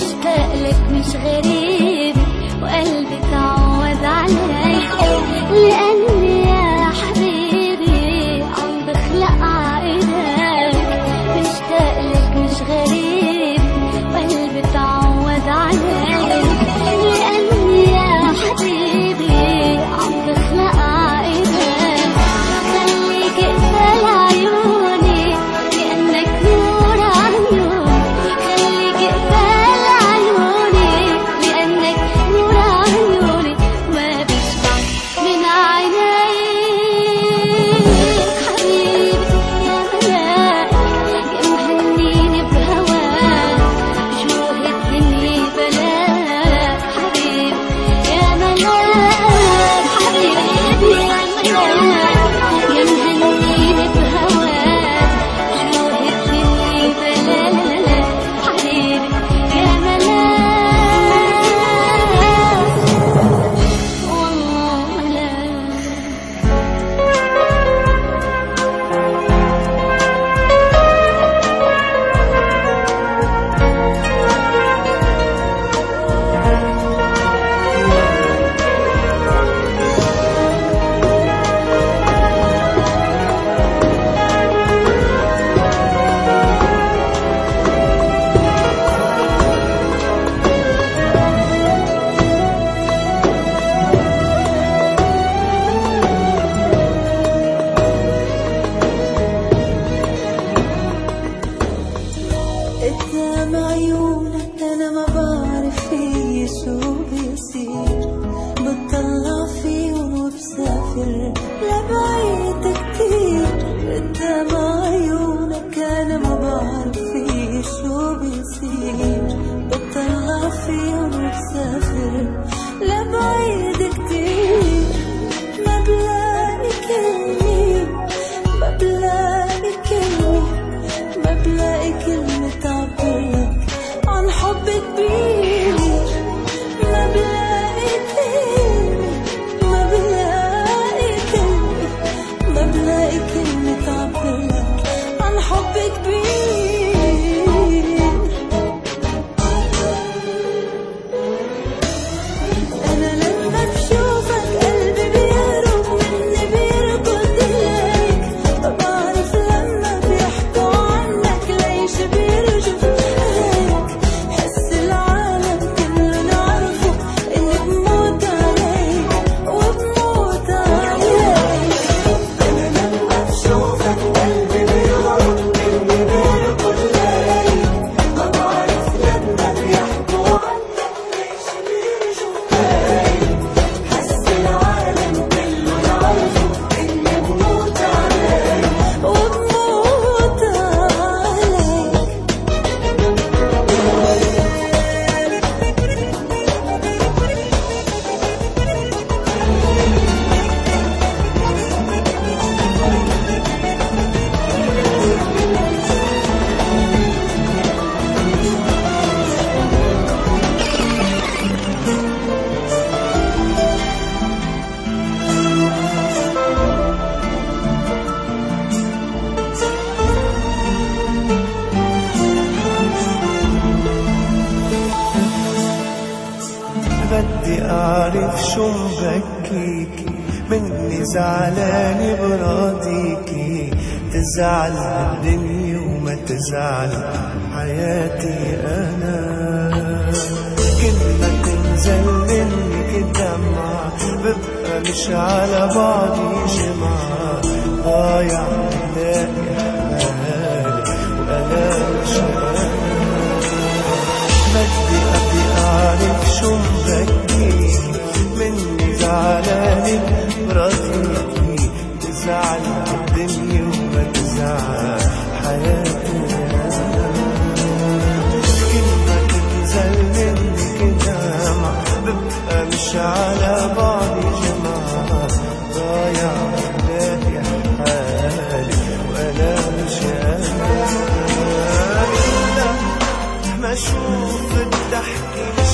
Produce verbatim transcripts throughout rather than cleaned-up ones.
مشتاق لك مش غريب وقلبي تعود عليك، لأني يا حبيبي عم بخلق عقدك. مشتاق لك مش غريب وقلبي تعود عليك، لأني يا حبيبي عم بخلق عقدك. خليك اقبل عيوني كأنك نور عيوني، خليك اقبل عيوني لأنك نور عيوني، ما بشبع من عينيك. حبيبي يا ملاك يا مهنيني بهواك، جوه الدنيا بلاك. حبيبي يا ملاك، حبيبي يا ملاك يا مهنيني بهواك، جوه الدنيا بلاك. حبيبي يا ملاك والله ملاك. قدام عيونك انا ما بعرف في شو بيصير، بتطلع فيهم وبسافر لبعيد كتير. قدام عيونك انا ما بعرف في شو بيصير، بتطلع فيهم وبسافر لبعيد كتير. ما بلاقي كلمة، ما بلاقي كلمة، ما بلاقي كلمة تعبرلك عن حب كبير. ما بلاقي كلمة، ما بلاقي كلمة، ما بلاقي كلمة تعبرلك عن حب كبير. أنا لما بشوفك قلبي بيهرب مني بيركض إليك، ما بعرف لما بيحكوا عنك ليش بيرجف هيك. حس العالم كله نعرفه إني بموت عليك وبموت عليك. أنا لما بشوفك قلبي بيهرب مني بيركض إليك، ما بعرف لما بيحكوا عنك ليش بيرجف هيك. حس العالم كله نعرفه إني بموت عليك وبموت عليك. بدي أعرف شو مبكيكي، مني زعلان براضيكي. تزعل الدنيا وما تزعل حياتي أنا، كل ما تنزل مني دمعة ببقى مش على بعضي جمعة. ضايع بلاقي حالي وأنا مش أنا. بدي أبي أعرف شو مبكيكي، مني زعلان براضيكي. تزعل الدنيا وما تزعل حياتي أنا، كل ما تنزل مني دمعة ببقى مش على بعضي جمعة. ضايع بلاقي حالي وأنا مش أنا. إلا ما أشوف الضحكة مش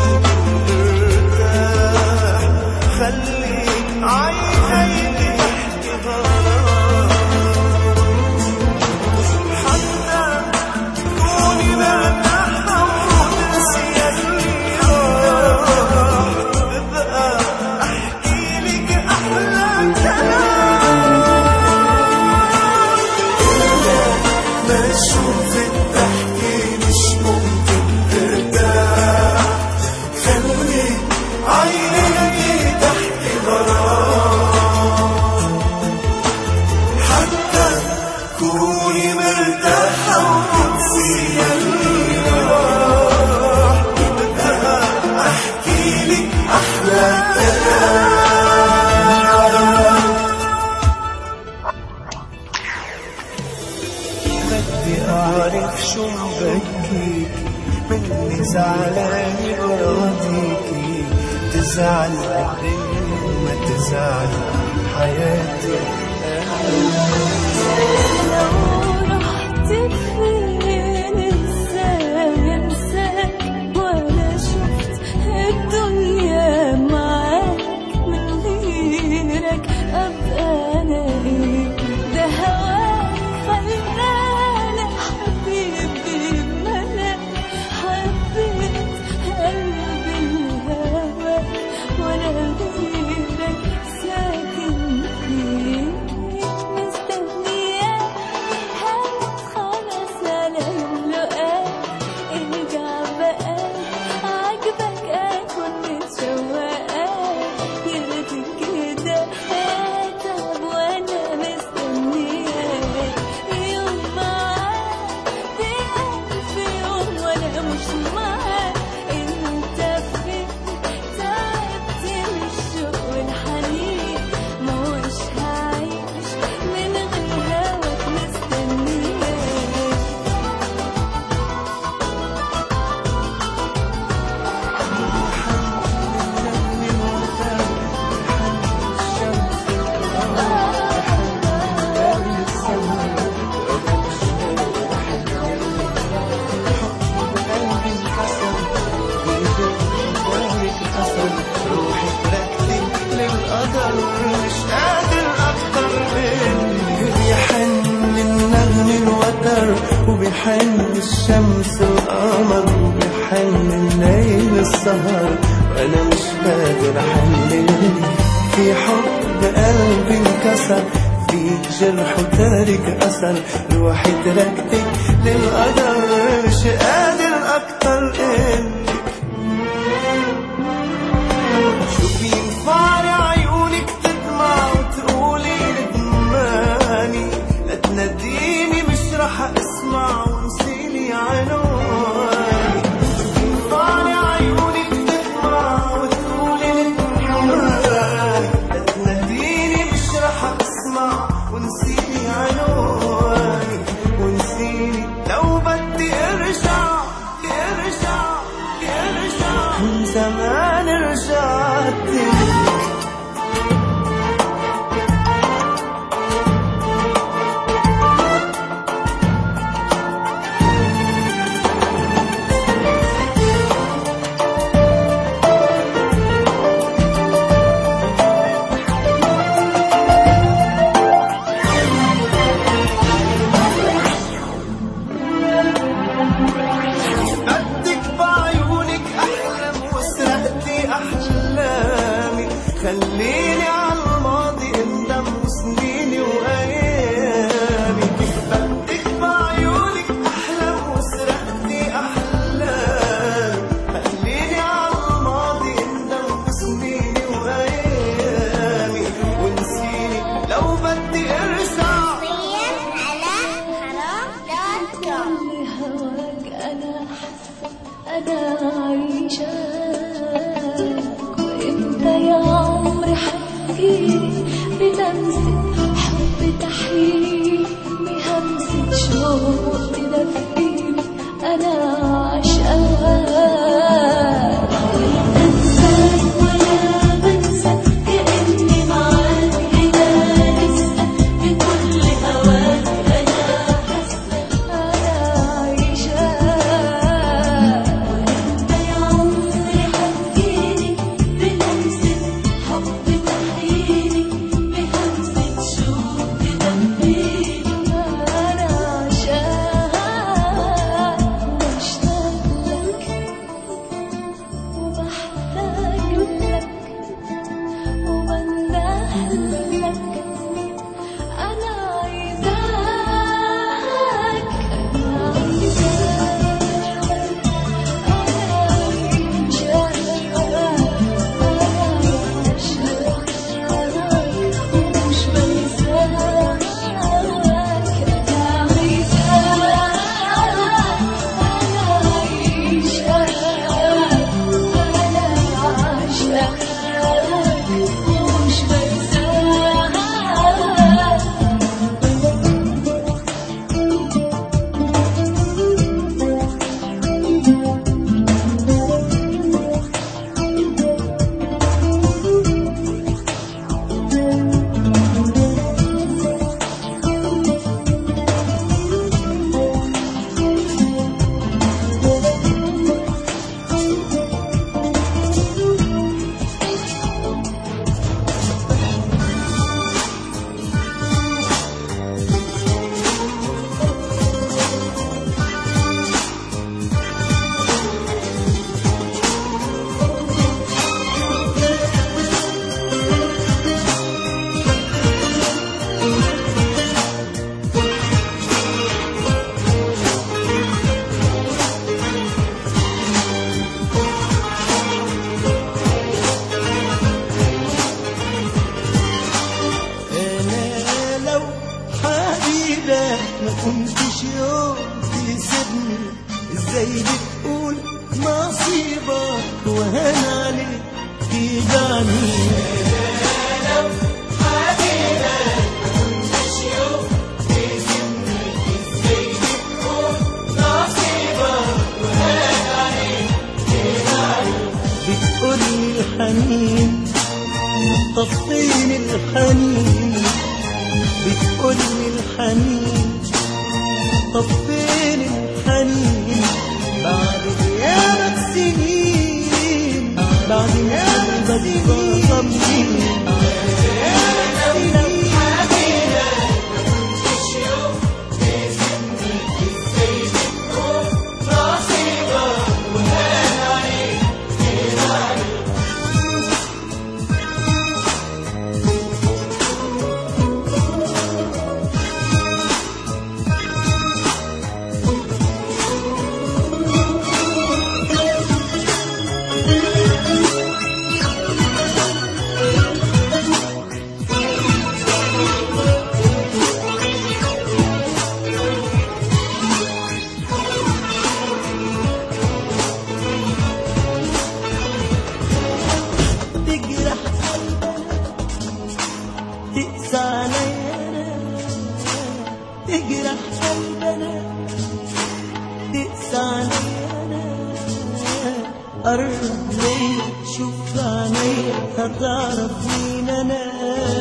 مرتاح، خليك عينيك تحكي غرام. حتى تكوني مرتاحة وتنسي زعلاني أراضيكي تزعل ما تزعل حياتي لو رحت فين ازاي انساك ولا شفت الدنيا معاك من غيرك ابقى انا ايه ده هواك خلاني حبيبي ملاك حبيت قلبي الهواك ولا غيرك ساكن فيه وبيحن الشمس والقمر وبيحن الليل السهر وانا مش قادر احلل في حب قلبي انكسر في جرح وتارك اثر روحي تركتك للقدر مش قادر اكتر انك شو بينفع عيونك تدمع وتقولي ندماني لا تناديني مش رح اسمع ونسيلي عنواني ينفعني عيونك تدمع وتقولي ندماني لا تناديني مش رح اسمع ونسيلي عنواني ونسيني لو بدي ارجع ارجع ارجع من زمان رجعت خليني على الماضي اندم وسنيني وايامي كيف بدك بعيونك احلم وسرقتي احلامي خليني على الماضي اندم وسنيني وايامي ونسيني لو بدي ارجع هواك انا انا عايشه وانت يا عمري حكيني بلمسة حب تحييني بهمسة شوق تدفيني أنا عشقاك ولا بنساك ولا بنساك كأني معاك هنا لسه بكل هواك أنا حاسة أنا عايشاك وانت يا عمري حكيني بلمسة حب تحييني بهمسة شوق تدفيني أنا عشقاك مشتاق نصيبك وهان عليك تيجاني. لو حبيبك مكنتش يوم تسيبني ازاي تكون نصيبك وهان عليك تيجاني. بتقولي الحنين طب فين الحنين، بتقولي الحنين طب فين الحنين، بعد غيابك سنين بعد غيابك سنين. تقسى عليا تجرح قلبنا تقسى عليا قرب ليا شوف عينيا هتعرف مين انا.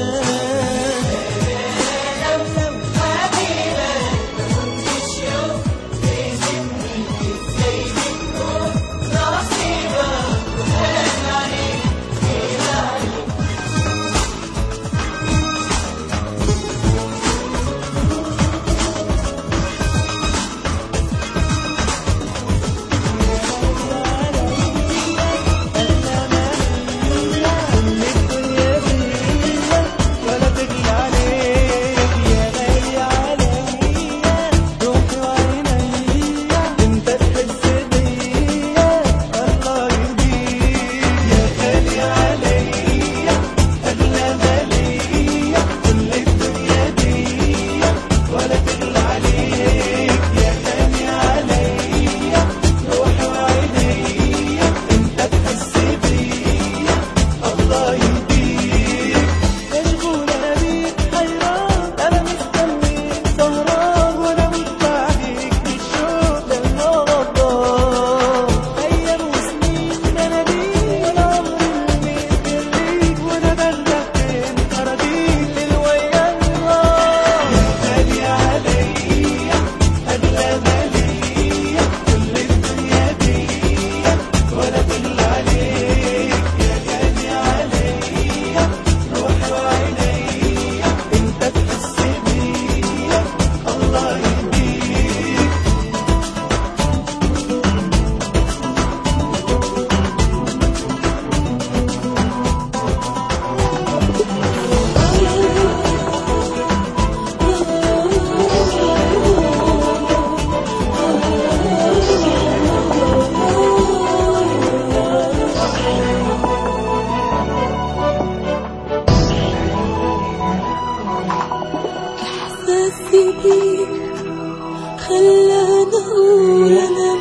خلاني اقول انا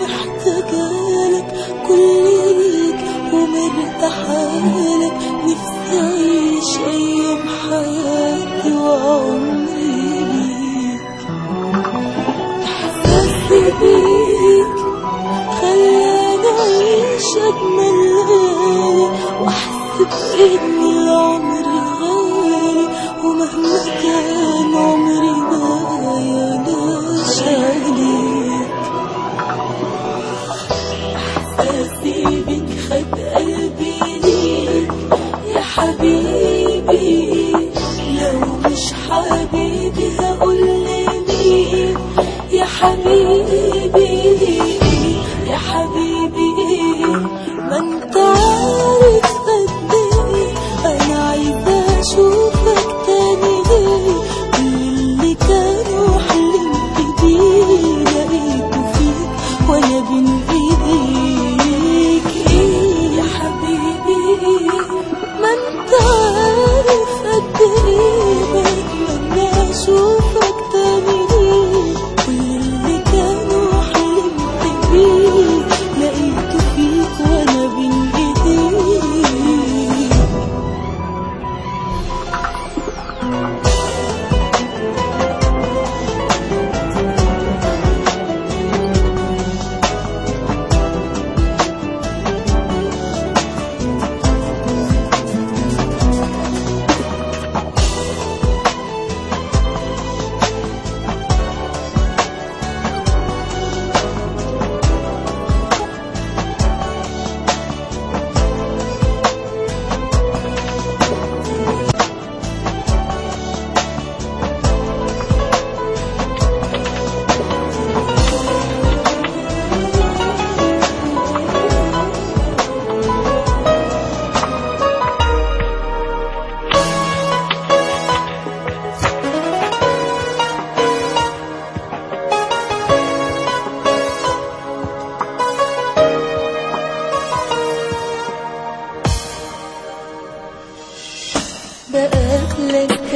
محتاجالك كل ليك ومرتاحالك، نفسي اعيش ايام حياتي وعمري ليك. احساسي بيك خلاني اعيش اجمل ليالي واحس بان العمر غالي، ومهما كان عمري معايا لاش عليك. احساسي بيك خد قلبي ليك يا حبيبي، لو مش حبيبي هقول لمين يا حبيبي يا حبيبي. ما انت عارف قد ايه انا عايزه اشوفك تاني ليه، كل اللي كانوا حلمت بيه لقيته فيك وانا بين ايديك. ايه يا حبيبي ما انت عارف قد ايه بتمنى اشوفك تاني ليه، كل اللي كانوا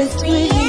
just with you.